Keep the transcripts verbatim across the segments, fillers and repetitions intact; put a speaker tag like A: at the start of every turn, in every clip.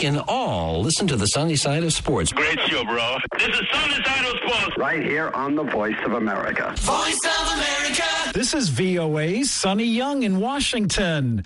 A: in all. Listen to the sunny side of sports.
B: Great show, bro. This is Sunny Side of Sports.
C: Right here on the Voice of America.
D: Voice of America.
E: This is V O A's Sonny Young in Washington.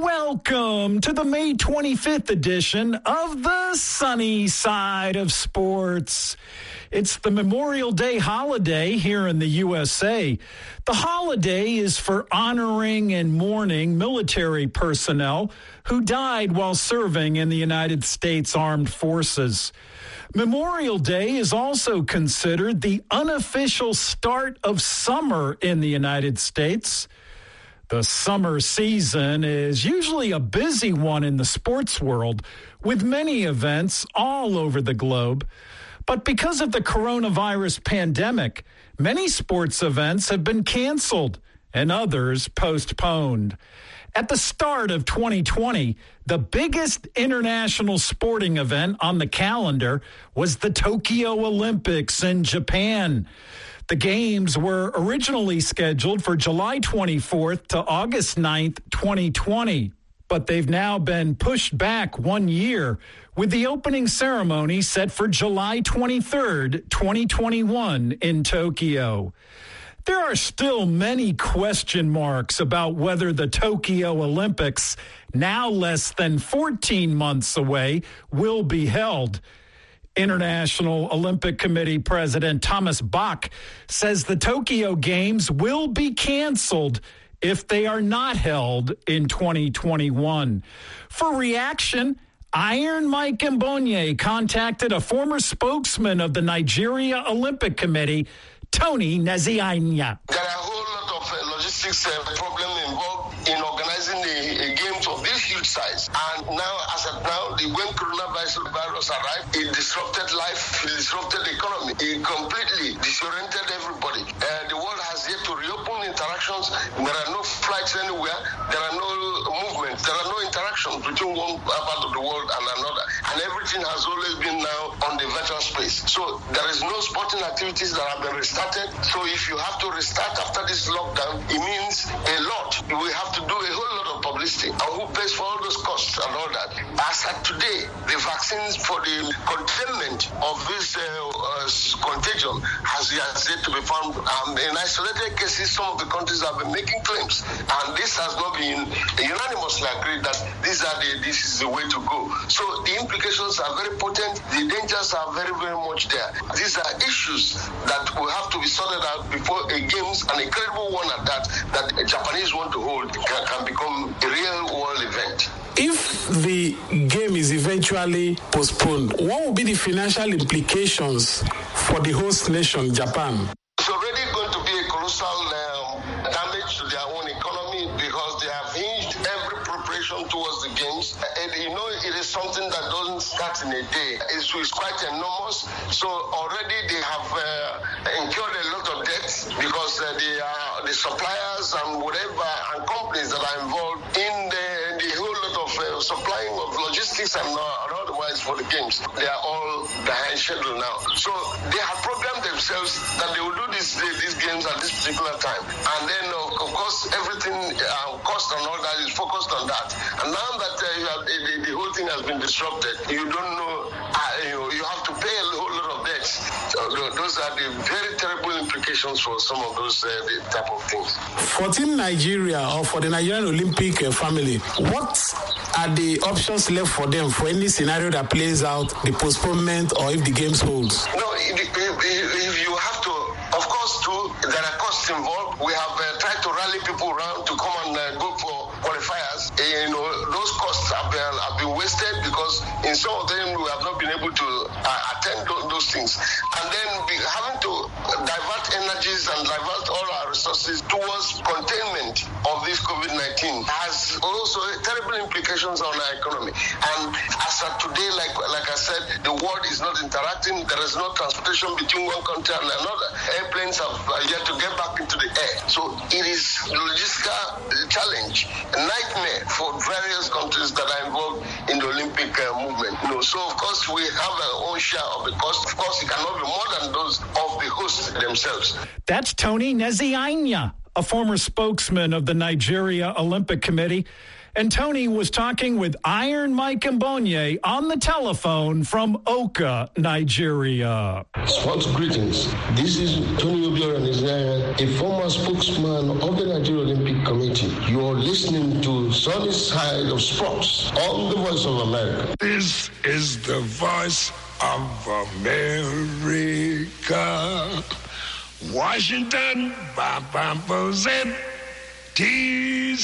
E: Welcome to the May twenty-fifth edition of the Sunny Side of Sports. It's the Memorial Day holiday here in the U S A. The holiday is for honoring and mourning military personnel who died while serving in the United States Armed Forces. Memorial Day is also considered the unofficial start of summer in the United States. The summer season is usually a busy one in the sports world, with many events all over the globe. But because of the coronavirus pandemic, many sports events have been canceled and others postponed. At the start of twenty twenty, the biggest international sporting event on the calendar was the Tokyo Olympics in Japan. The games were originally scheduled for July twenty-fourth to August ninth, twenty twenty, but they've now been pushed back one year, with the opening ceremony set for July twenty-third, twenty twenty-one in Tokyo. There are still many question marks about whether the Tokyo Olympics, now less than fourteen months away, will be held. International Olympic Committee President Thomas Bach says the Tokyo Games will be canceled if they are not held in twenty twenty-one. For reaction, Iron Mike Mbonye contacted a former spokesman of the Nigeria Olympic Committee, Tony Nezianya.
F: There are a whole lot of uh, logistics uh, problems involved in organizing the uh, games of this huge size. And now, as of now, the, when coronavirus virus arrived, it disrupted life, it disrupted the economy. It completely disoriented everybody. Uh, the world has yet to reopen interactions. There are no flights anywhere. There are no movements. There are no interactions between one part of the world and another. And everything has always been now on the virtual space. So there is no sporting activities that have been restarted. So if you have to restart after this lockdown, it means a lot. We have to do a whole lot of publicity. And who pays for all those costs and all that? As at today, the vaccines for the containment of this uh, uh, contagion has, has yet to be found. Um, in isolated cases, some of the countries have been making claims, and this has not been unanimously agreed that these are the, this is the way to go. So the implications are very potent. The dangers are very, very much there. These are issues that will have to be sorted out before a games, an incredible one at that, that the Japanese want to hold, can, can become a real world event.
G: If the game is eventually postponed, what will be the financial implications for the host nation, Japan?
F: It's already going to be a colossal um, damage to their own economy because they have hinged every preparation towards the games. And you know, it is something that doesn't start in a day. It's, it's quite enormous. So already they have uh, incurred a lot of debt because uh, they are, the suppliers and whatever and companies that are involved in the, the whole lot of uh, supplying of logistics and, uh, and otherwise for the games, they are all behind schedule now. So they have programmed themselves that they will do this, these games at this particular time. And then, uh, of course, everything, uh, cost and all that is focused on that. And now that uh, you have, the, the whole thing has been disrupted, you don't know, uh, you, you have to pay a whole lot of debts. So those are the very terrible implications for some of those uh, type of things.
G: For Team Nigeria or for the Nigerian Olympic uh, family, what are the options left for them for any scenario that plays out, the postponement or if the games holds?
F: No, if, if, if you have to, of course, too, there are costs involved. We have uh, tried to rally people around to come and uh, go for qualifiers. Uh, you know, those costs have been, have been wasted because in some of them we have not been able to uh, attend those, those things. And then we having to divert energies and divert all our resources towards containment of this COVID nineteen has also terrible implications on our economy. And as of today, like like I said, the world is not interacting. There is no transportation between one country and another. Airplanes have yet to get back into the air. So it is a logistical challenge, a nightmare for various countries that are involved in the Olympic uh, movement. You know, so of course we have our own share of the cost. Of course, it cannot be more than those of the hosts themselves.
E: That's Tony Nezianya, a former spokesman of the Nigeria Olympic Committee. And Tony was talking with Iron Mike Mbonye on the telephone from Oka, Nigeria.
F: Sports greetings. This is Tony Obiora Nigeria, a former spokesman of the Nigeria Olympic Committee. You are listening to Sunny Side of Sports on the Voice of America.
D: This is the Voice of America. Washington, D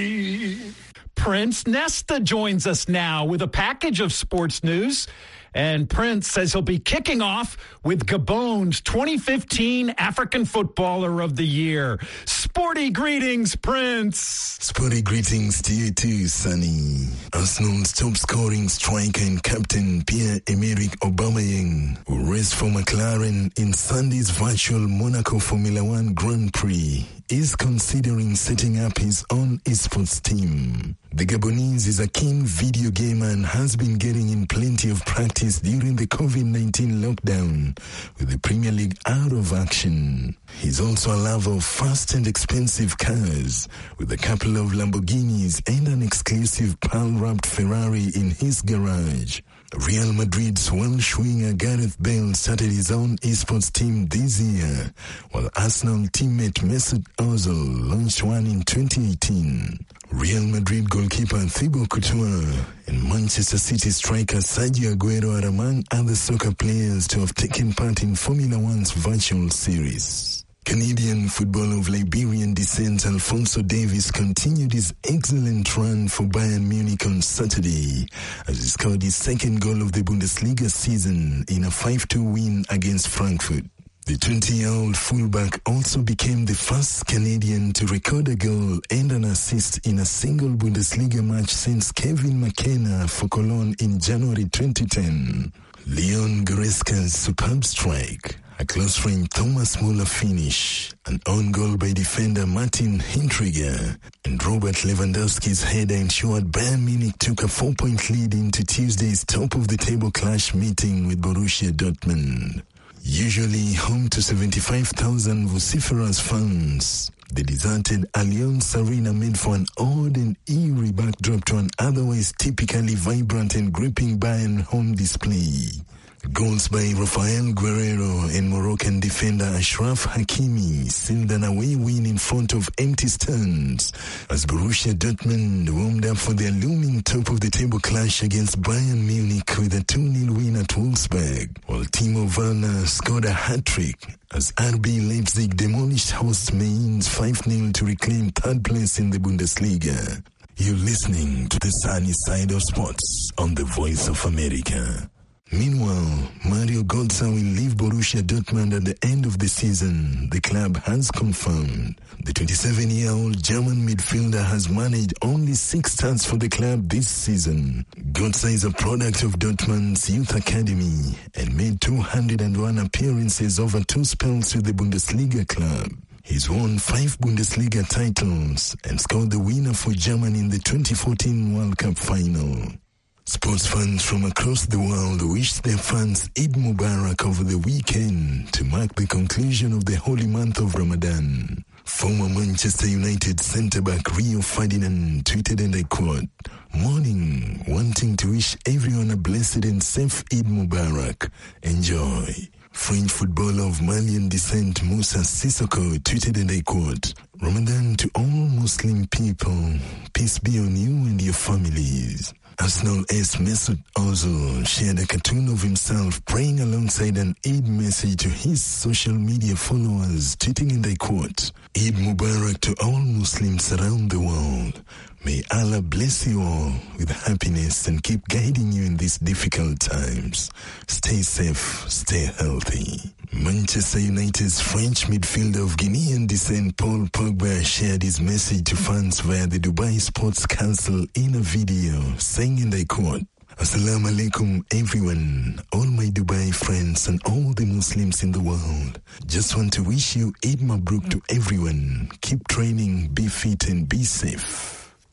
D: C
E: Prince Nesta joins us now with a package of sports news. And Prince says he'll be kicking off with Gabon's twenty fifteen African Footballer of the Year. Sporty greetings, Prince.
H: Sporty greetings to you too, Sonny. Arsenal's top-scoring striker and captain Pierre-Emerick Aubameyang will race for McLaren in Sunday's virtual Monaco Formula One Grand Prix. Is considering setting up his own esports team. The Gabonese is a keen video gamer and has been getting in plenty of practice during the covid nineteen lockdown, with the Premier League out of action. He's also a lover of fast and expensive cars, with a couple of Lamborghinis and an exclusive pearl-wrapped Ferrari in his garage. Real Madrid's Welsh winger Gareth Bale started his own esports team this year, while Arsenal teammate Mesut Ozil launched one in twenty eighteen. Real Madrid goalkeeper Thibaut Courtois and Manchester City striker Sergio Aguero are among other soccer players to have taken part in Formula One's virtual series. Canadian footballer of Liberian descent Alphonso Davies continued his excellent run for Bayern Munich on Saturday as he scored his second goal of the Bundesliga season in a five two win against Frankfurt. The twenty-year-old fullback also became the first Canadian to record a goal and an assist in a single Bundesliga match since Kevin McKenna for Cologne in January twenty ten. Leon Goretzka's superb strike, a close-range Thomas Muller finish, an own goal by defender Martin Hinteregger, and Robert Lewandowski's header ensured Bayern Munich took a four-point lead into Tuesday's top-of-the-table clash meeting with Borussia Dortmund. Usually home to seventy-five thousand vociferous fans, the deserted Allianz Arena made for an odd and eerie backdrop to an otherwise typically vibrant and gripping Bayern home display. Goals by Rafael Guerrero and Moroccan defender Ashraf Hakimi sealed an away win in front of empty stands as Borussia Dortmund warmed up for their looming top-of-the-table clash against Bayern Munich with a two nil win at Wolfsburg, while Timo Werner scored a hat-trick as R B Leipzig demolished host Mainz five nil to reclaim third place in the Bundesliga. You're listening to the sunny side of sports on the Voice of America. Meanwhile, Mario Götze will leave Borussia Dortmund at the end of the season, the club has confirmed. The twenty-seven-year-old German midfielder has managed only six starts for the club this season. Götze is a product of Dortmund's youth academy and made two hundred one appearances over two spells with the Bundesliga club. He's won five Bundesliga titles and scored the winner for Germany in the twenty fourteen World Cup final. Sports fans from across the world wish their fans Eid Mubarak over the weekend to mark the conclusion of the holy month of Ramadan. Former Manchester United centre-back Rio Ferdinand tweeted, and I quote, "Morning, wanting to wish everyone a blessed and safe Eid Mubarak. Enjoy." French footballer of Malian descent Moussa Sissoko tweeted, and I quote, "Ramadan to all Muslim people, peace be on you and your families." Arsenal ace Mesut Ozil shared a cartoon of himself praying alongside an Eid message to his social media followers, tweeting, and I quote, "Eid Mubarak to all Muslims around the world. May Allah bless you all with happiness and keep guiding you in these difficult times. Stay safe, stay healthy." Manchester United's French midfielder of Guinean descent Paul Pogba shared his message to fans via the Dubai Sports Council in a video, saying, and I quote, "Assalamu alaikum everyone, all my Dubai friends and all the Muslims in the world. Just want to wish you Eid Mabruk to everyone. Keep training, be fit and be safe."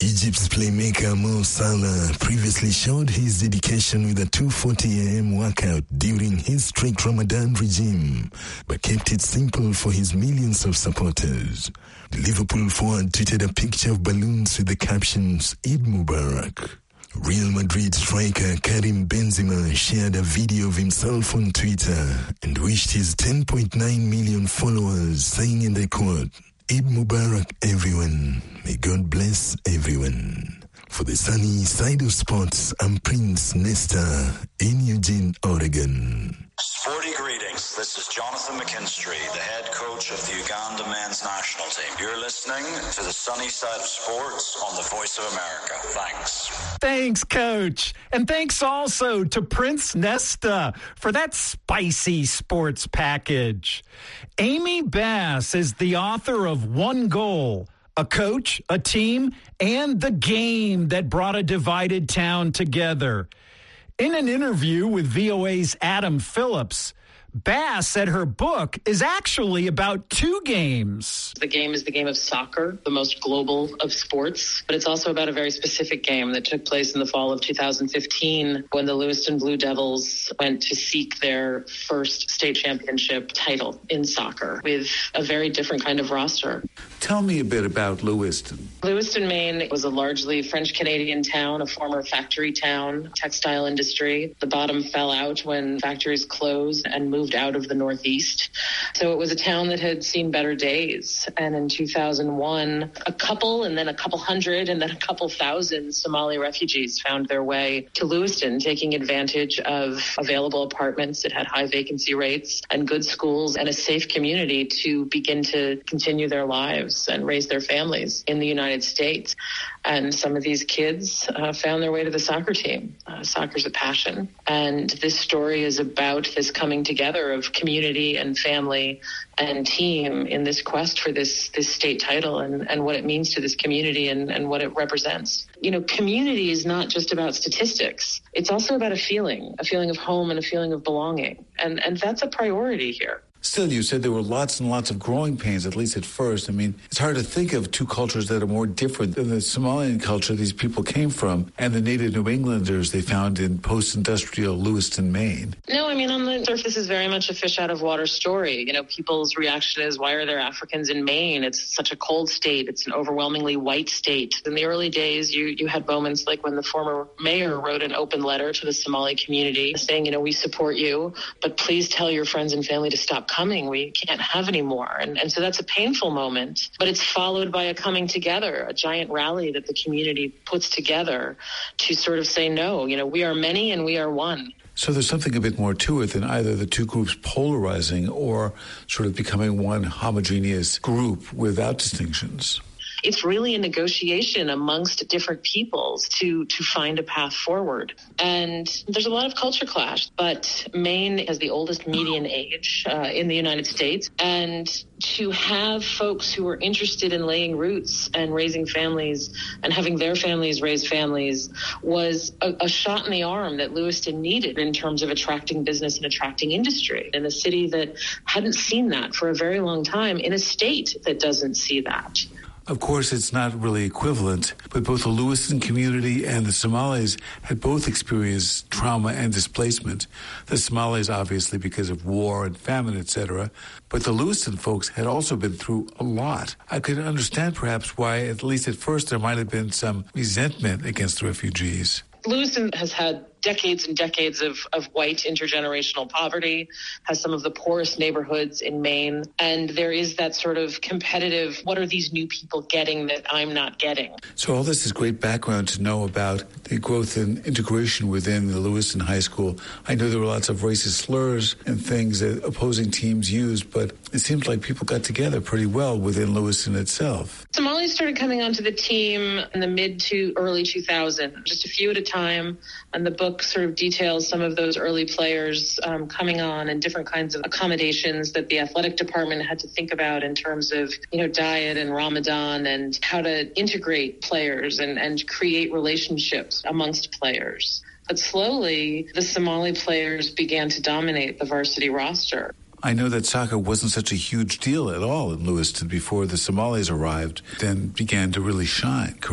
H: Egypt's playmaker Mo Salah previously showed his dedication with a two forty a.m. workout during his strict Ramadan regime, but kept it simple for his millions of supporters. The Liverpool forward tweeted a picture of balloons with the captions, Eid Mubarak. Real Madrid striker Karim Benzema shared a video of himself on Twitter and wished his ten point nine million followers, saying in the quote, Eid Mubarak, everyone. May God bless everyone. For the sunny side of sports, I'm Prince Nesta in Eugene, Oregon.
I: Sporty greetings. This is Jonathan McKinstry, the head coach of the Uganda men's national team. You're listening to the sunny side of sports on the Voice of America. Thanks.
E: Thanks, Coach. And thanks also to Prince Nesta for that spicy sports package. Amy Bass is the author of One Goal, a coach, a team, and the game that brought a divided town together. In an interview with V O A's Adam Phillips, Bass said her book is actually about two games.
J: The game is the game of soccer, the most global of sports, but it's also about a very specific game that took place in the fall of two thousand fifteen when the Lewiston Blue Devils went to seek their first state championship title in soccer with a very different kind of roster.
K: Tell me a bit about Lewiston.
J: Lewiston, Maine was a largely French-Canadian town, a former factory town, textile industry. The bottom fell out when factories closed and moved moved out of the Northeast. So it was a town that had seen better days. And in two thousand one, a couple and then a couple hundred and then a couple thousand Somali refugees found their way to Lewiston, taking advantage of available apartments that had high vacancy rates and good schools and a safe community to begin to continue their lives and raise their families in the United States. And some of these kids uh, found their way to the soccer team. Uh, soccer's a passion. And this story is about this coming together of community and family and team in this quest for this this state title and, and what it means to this community and, and what it represents. You know, community is not just about statistics. It's also about a feeling, a feeling of home and a feeling of belonging. And, and that's a priority here.
K: Still, you said there were lots and lots of growing pains, at least at first. I mean, it's hard to think of two cultures that are more different than the Somalian culture these people came from and the native New Englanders they found in post-industrial Lewiston, Maine.
J: No, I mean, on the surface is very much a fish out of water story. You know, people's reaction is, why are there Africans in Maine? It's such a cold state. It's an overwhelmingly white state. In the early days, you, you had moments like when the former mayor wrote an open letter to the Somali community saying, you know, we support you, but please tell your friends and family to stop coming. We can't have any more. And, and so that's a painful moment, but it's followed by a coming together, a giant rally that the community puts together to sort of say, no, you know, we are many and we are one.
K: So there's something a bit more to it than either the two groups polarizing or sort of becoming one homogeneous group without distinctions.
J: It's really a negotiation amongst different peoples to, to find a path forward. And there's a lot of culture clash, but Maine has the oldest median age uh, in the United States. And to have folks who are interested in laying roots and raising families and having their families raise families was a, a shot in the arm that Lewiston needed in terms of attracting business and attracting industry in a city that hadn't seen that for a very long time, in a state that doesn't see that.
K: Of course, it's not really equivalent, but both the Lewiston community and the Somalis had both experienced trauma and displacement. The Somalis, obviously, because of war and famine, et cetera, but the Lewiston folks had also been through a lot. I could understand perhaps why, at least at first, there might have been some resentment against the refugees.
J: Lewiston has had decades and decades of, of white intergenerational poverty, has some of the poorest neighborhoods in Maine. And there is that sort of competitive, what are these new people getting that I'm not getting?
K: So all this is great background to know about the growth and integration within the Lewiston High School. I know there were lots of racist slurs and things that opposing teams used, but it seems like people got together pretty well within Lewiston itself.
J: Somalis started coming onto the team in the mid to early two thousands, just a few at a time. And the book sort of details some of those early players um, coming on and different kinds of accommodations that the athletic department had to think about in terms of, you know, diet and Ramadan and how to integrate players and, and create relationships amongst players. But slowly, the Somali players began to dominate the varsity roster.
K: I know that soccer wasn't such a huge deal at all in Lewiston before the Somalis arrived, then began to really shine, correct?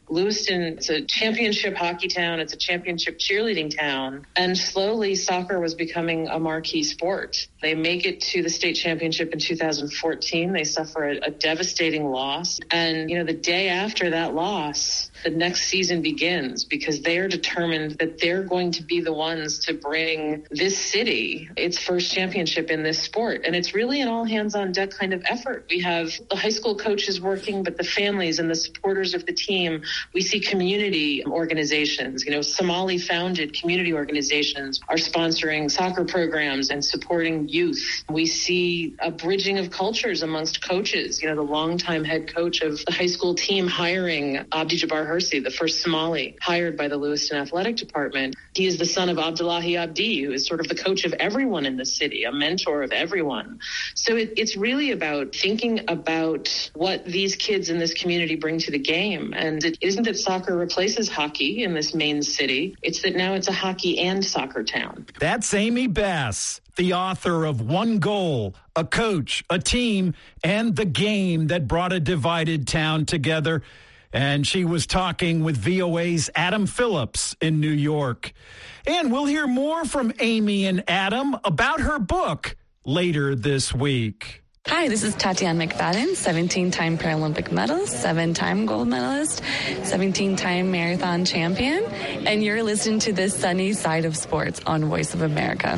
J: Lewiston, it's a championship hockey town. It's a championship cheerleading town. And slowly soccer was becoming a marquee sport. They make it to the state championship in two thousand fourteen. They suffer a, a devastating loss. And, you know, the day after that loss, the next season begins because they are determined that they're going to be the ones to bring this city its first championship in this sport. And it's really an all hands on deck kind of effort. We have the high school coaches working, but the families and the supporters of the team. We see community organizations, you know, Somali founded community organizations are sponsoring soccer programs and supporting youth. We see a bridging of cultures amongst coaches, you know, the longtime head coach of the high school team hiring Abdi Jabbar Hirsi, the first Somali hired by the Lewiston Athletic Department. He is the son of Abdullahi Abdi, who is sort of the coach of everyone in the city, a mentor of everyone. So it, it's really about thinking about what these kids in this community bring to the game. And it isn't that soccer replaces hockey in this main city. It's that now it's a hockey and soccer town.
E: That's Amy Bass, the author of One Goal, A Coach, A Team, and The Game That Brought a Divided Town Together. And she was talking with V O A's Adam Phillips in New York. And we'll hear more from Amy and Adam about her book later this week.
L: Hi, this is Tatiana McFadden, seventeen-time Paralympic medalist, seven-time gold medalist, seventeen-time marathon champion, and you're listening to the Sunny Side of Sports on Voice of America.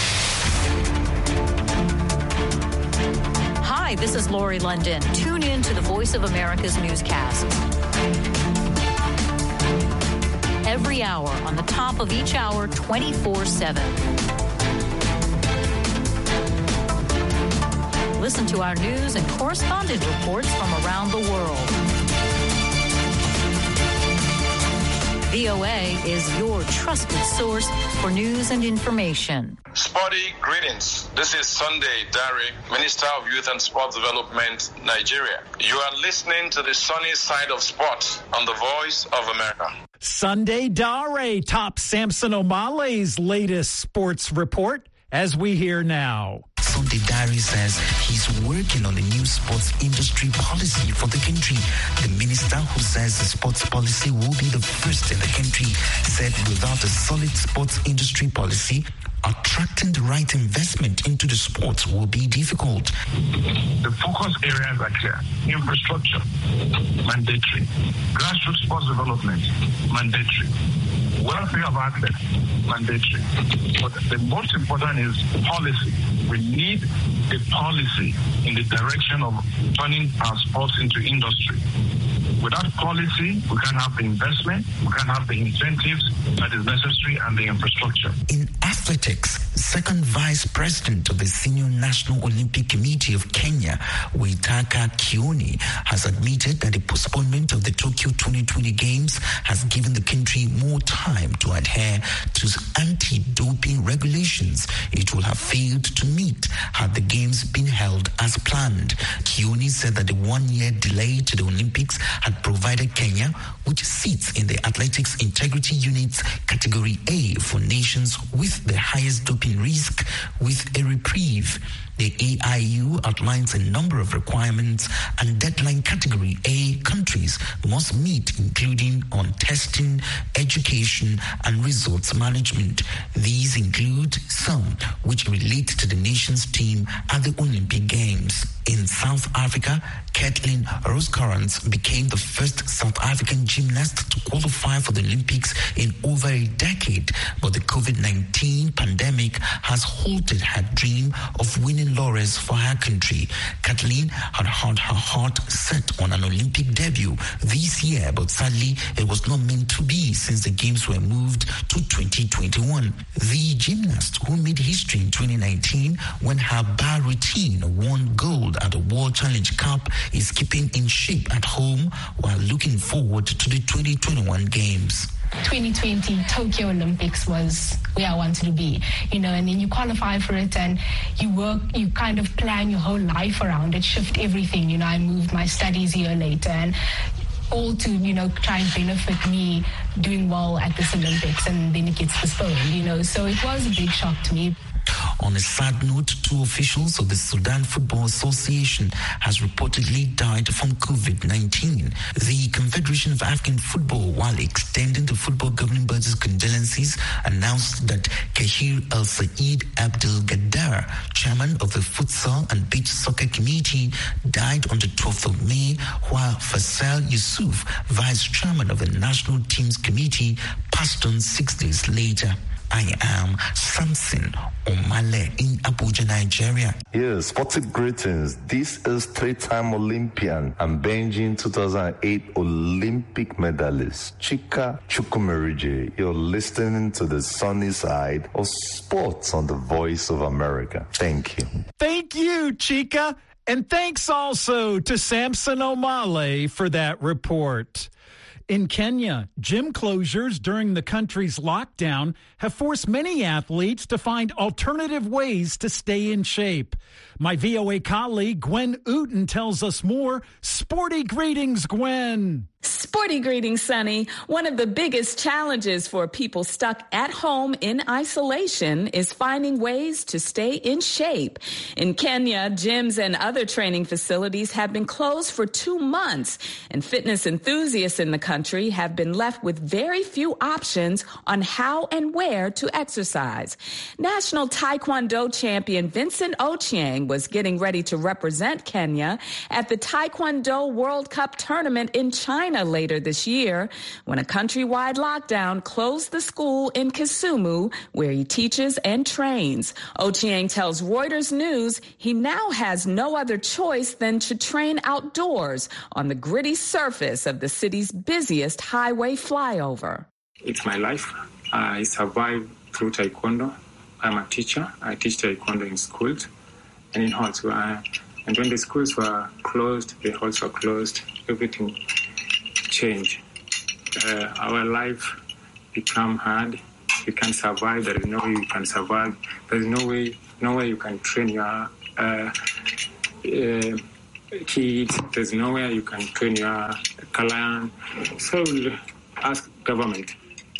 M: Hi, this is Lori London. Tune in to the Voice of America's newscasts. Every hour, on the top of each hour, twenty-four seven. Listen to our news and correspondent reports from around the world. V O A is your trusted source for news and information.
N: Sporty greetings. This is Sunday Dare, Minister of Youth and Sports Development, Nigeria. You are listening to the Sunny Side of Sports on the Voice of America.
E: Sunday Dare tops Samson Omale's latest sports report as we hear now.
O: Sunday Diary says he's working on a new sports industry policy for the country. The minister, who says the sports policy will be the first in the country, said without a solid sports industry policy, attracting the right investment into the sports will be difficult.
P: The focus areas are clear. Infrastructure, mandatory. Grassroots sports development, mandatory. Welfare of athletes, mandatory. But the most important is policy. We need a policy in the direction of turning our sports into industry. Without policy, we can't have the investment, we can't have the incentives that is necessary, and the infrastructure.
O: In athletics, second vice president of the Senior National Olympic Committee of Kenya, Waitaka Kioni, has admitted that the postponement of the Tokyo twenty twenty Games has given the country more time to adhere to anti-doping regulations it will have failed to meet had the Games been held as planned. Kioni said that the one-year delay to the Olympics had provided Kenya with seats in the Athletics Integrity Unit's Category A for nations with the highest doping risk with a reprieve. The A I U outlines a number of requirements and deadline Category A countries must meet, including on testing, education, and results management. These include some which relate to the nation's team at the Olympic Games. In South Africa, Kathleen Rosecrans became the first South African gymnast to qualify for the Olympics in over a decade, but the COVID nineteen pandemic has halted her dream of winning laurels for her country. Kathleen had had her heart set on an Olympic debut this year, but sadly it was not meant to be since the Games were moved to twenty twenty-one. The gymnast, who made history in twenty nineteen when her bar routine won gold at the World Challenge Cup, is keeping in shape at home while looking forward to the twenty twenty-one Games.
Q: twenty twenty Tokyo Olympics was where I wanted to be, you know, and then you qualify for it and you work, you kind of plan your whole life around it, shift everything. You know, I moved my studies a year later, and all to, you know, try and benefit me doing well at this Olympics, and then it gets postponed, you know, so it was a big shock to me.
O: On a sad note, two officials of the Sudan Football Association has reportedly died from COVID nineteen. The Confederation of African Football, while extending the football governing body's condolences, announced that Kahir El Said Abdel Gaddar, chairman of the Futsal and Beach Soccer Committee, died on the twelfth of May, while Faisal Yusuf, vice chairman of the National Teams Committee, passed on six days later. I am Samson Omale in Abuja, Nigeria.
R: Yes, sportive greetings. This is three-time Olympian and Beijing two thousand eight Olympic medalist Chika Chukwumerije. You're listening to the sunny side of sports on the Voice of America. Thank you.
E: Thank you, Chika. And thanks also to Samson Omale for that report. In Kenya, gym closures during the country's lockdown have forced many athletes to find alternative ways to stay in shape. My V O A colleague Gwen Uten tells us more. Sporty greetings, Gwen.
S: Sporty greetings, Sonny. One of the biggest challenges for people stuck at home in isolation is finding ways to stay in shape. In Kenya, gyms and other training facilities have been closed for two months, and fitness enthusiasts in the country have been left with very few options on how and where to exercise. National Taekwondo champion Vincent Ochieng was getting ready to represent Kenya at the Taekwondo World Cup tournament in China later this year when a countrywide lockdown closed the school in Kisumu where he teaches and trains. Ochieng tells Reuters News he now has no other choice than to train outdoors on the gritty surface of the city's busiest highway flyover.
T: It's my life. I survived through Taekwondo. I'm a teacher. I teach Taekwondo in schools and in halls. And when the schools were closed, the halls were closed, everything changed. Uh, our life become hard. You can't survive. There is no way you can survive. There is no way, no way you can train your uh, uh, kids. There's no way you can train your client. So we'll ask government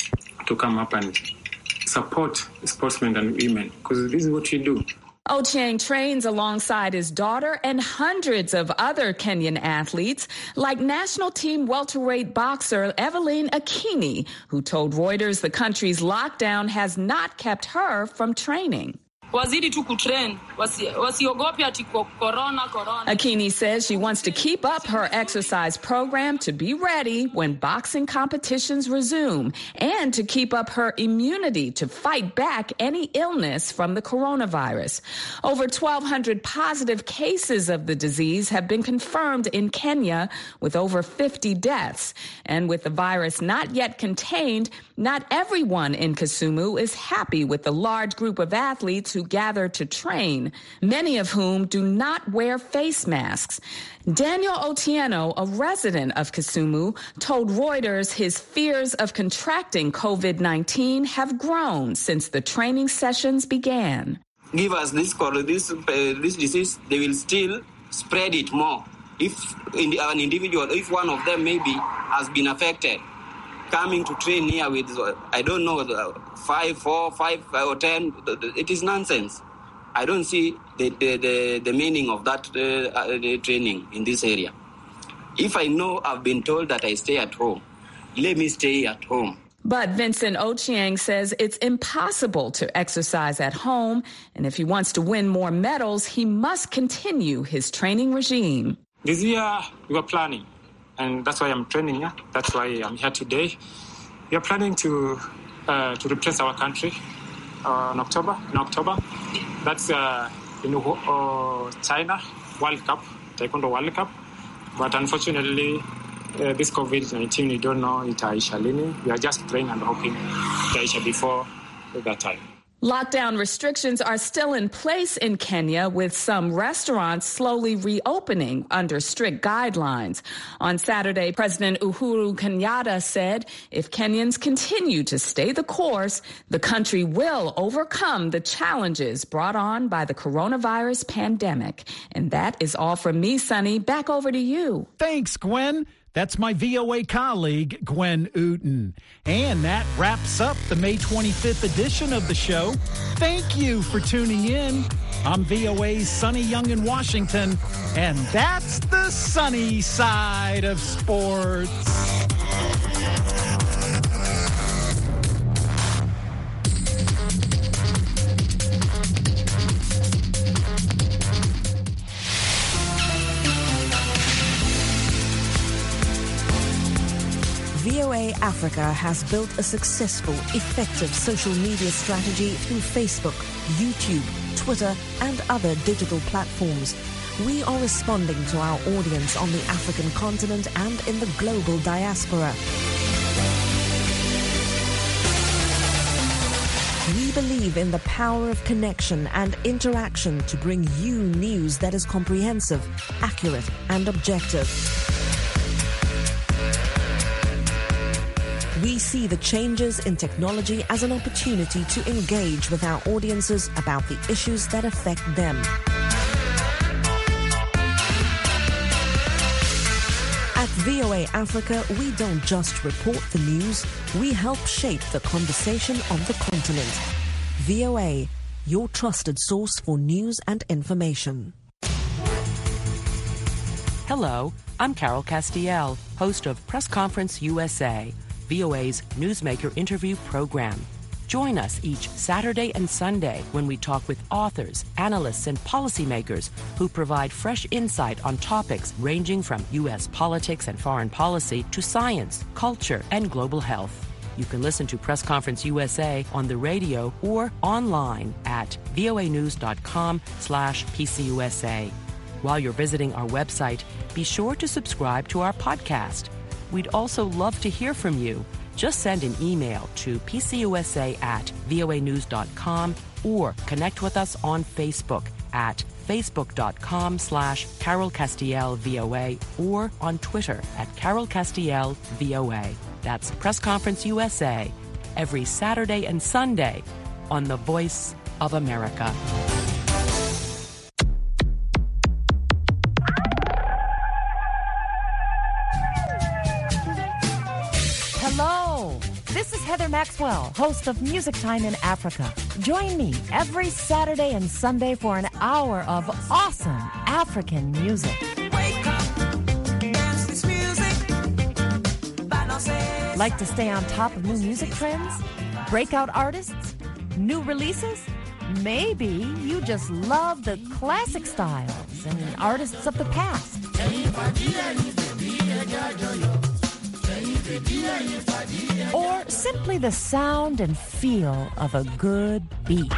T: to come up and support sportsmen and women, because this is what we do.
S: Ochieng trains alongside his daughter and hundreds of other Kenyan athletes, like national team welterweight boxer Evelyn Akini, who told Reuters the country's lockdown has not kept her from training.
U: Wazidi tu kutrain, wasiogope ati corona corona.
S: Akini says she wants to keep up her exercise program to be ready when boxing competitions resume and to keep up her immunity to fight back any illness from the coronavirus. Over twelve hundred positive cases of the disease have been confirmed in Kenya, with over fifty deaths. And with the virus not yet contained, not everyone in Kisumu is happy with the large group of athletes who gather to train, many of whom do not wear face masks. Daniel Otieno, a resident of Kisumu, told Reuters his fears of contracting COVID nineteen have grown since the training sessions began.
V: Give us this this, uh, this disease, they will still spread it more. If in an individual, if one of them maybe has been affected, coming to train here with, I don't know, five, four, five, or ten, it is nonsense. I don't see the the, the, the meaning of that uh, the training in this area. If I know I've been told that I stay at home, let me stay at home.
S: But Vincent Ochieng says it's impossible to exercise at home, and if he wants to win more medals, he must continue his training regime.
T: This year, we were planning. And that's why I'm training here. That's why I'm here today. We are planning to uh, to represent our country uh, in October. In October, that's uh, in uh, China World Cup, Taekwondo World Cup. But unfortunately, uh, this COVID nineteen, we don't know itaisha lini. We are just praying and hoping itaisha before that time.
S: Lockdown restrictions are still in place in Kenya, with some restaurants slowly reopening under strict guidelines. On Saturday, President Uhuru Kenyatta said if Kenyans continue to stay the course, the country will overcome the challenges brought on by the coronavirus pandemic. And that is all from me, Sonny. Back over to you.
E: Thanks, Gwen. That's my V O A colleague, Gwen Ooten. And that wraps up the May twenty-fifth edition of the show. Thank you for tuning in. I'm V O A's Sonny Young in Washington, and that's the sunny side of sports.
A: V O A Africa has built a successful, effective social media strategy through Facebook, YouTube, Twitter, and other digital platforms. We are responding to our audience on the African continent and in the global diaspora. We believe in the power of connection and interaction to bring you news that is comprehensive, accurate, and objective. We see the changes in technology as an opportunity to engage with our audiences about the issues that affect them. At V O A Africa, we don't just report the news, we help shape the conversation on the continent. V O A, your trusted source for news and information.
B: Hello, I'm Carol Castiel, host of Press Conference U S A, V O A's Newsmaker interview program. Join us each Saturday and Sunday when we talk with authors, analysts, and policymakers who provide fresh insight on topics ranging from U S politics and foreign policy to science, culture, and global health. You can listen to Press Conference U S A on the radio or online at voanews.com slash PCUSA. While you're visiting our website, be sure to subscribe to our podcast. We'd also love to hear from you. Just send an email to pcusa at voanews.com or connect with us on Facebook at facebook.com slash Carol Castiel VOA or on Twitter at Carol Castiel VOA. That's Press Conference U S A every Saturday and Sunday on the Voice of America.
W: Hello, this is Heather Maxwell, host of Music Time in Africa. Join me every Saturday and Sunday for an hour of awesome African music.
X: Wake up, dance this music.
W: Like to stay on top of new music trends? Breakout artists? New releases? Maybe you just love the classic styles and artists of the past. Or simply the sound and feel of a good beat.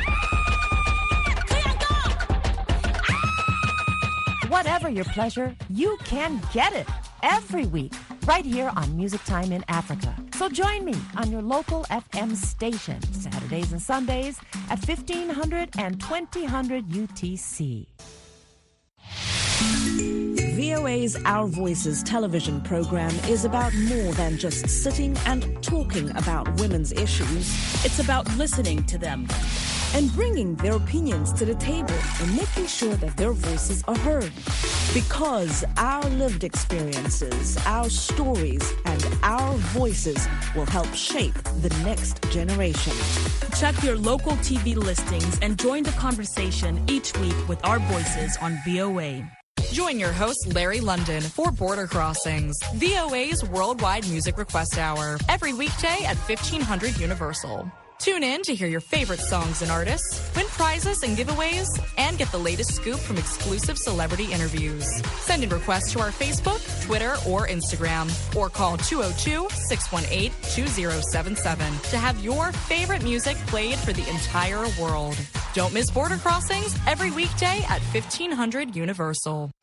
W: Whatever your pleasure, you can get it every week right here on Music Time in Africa. So join me on your local F M station Saturdays and Sundays at fifteen hundred and twenty hundred U T C.
A: V O A's Our Voices television program is about more than just sitting and talking about women's issues.
Y: It's about listening to them
A: and bringing their opinions to the table and making sure that their voices are heard. Because our lived experiences, our stories, and our voices will help shape the next generation.
Y: Check your local T V listings and join the conversation each week with our voices on V O A.
Z: Join your host, Larry London, for Border Crossings, V O A's Worldwide Music Request Hour, every weekday at fifteen hundred Universal. Tune in to hear your favorite songs and artists, win prizes and giveaways, and get the latest scoop from exclusive celebrity interviews. Send in requests to our Facebook, Twitter, or Instagram, or call two oh two, six one eight, two oh seven seven to have your favorite music played for the entire world. Don't miss Border Crossings every weekday at fifteen hundred Universal.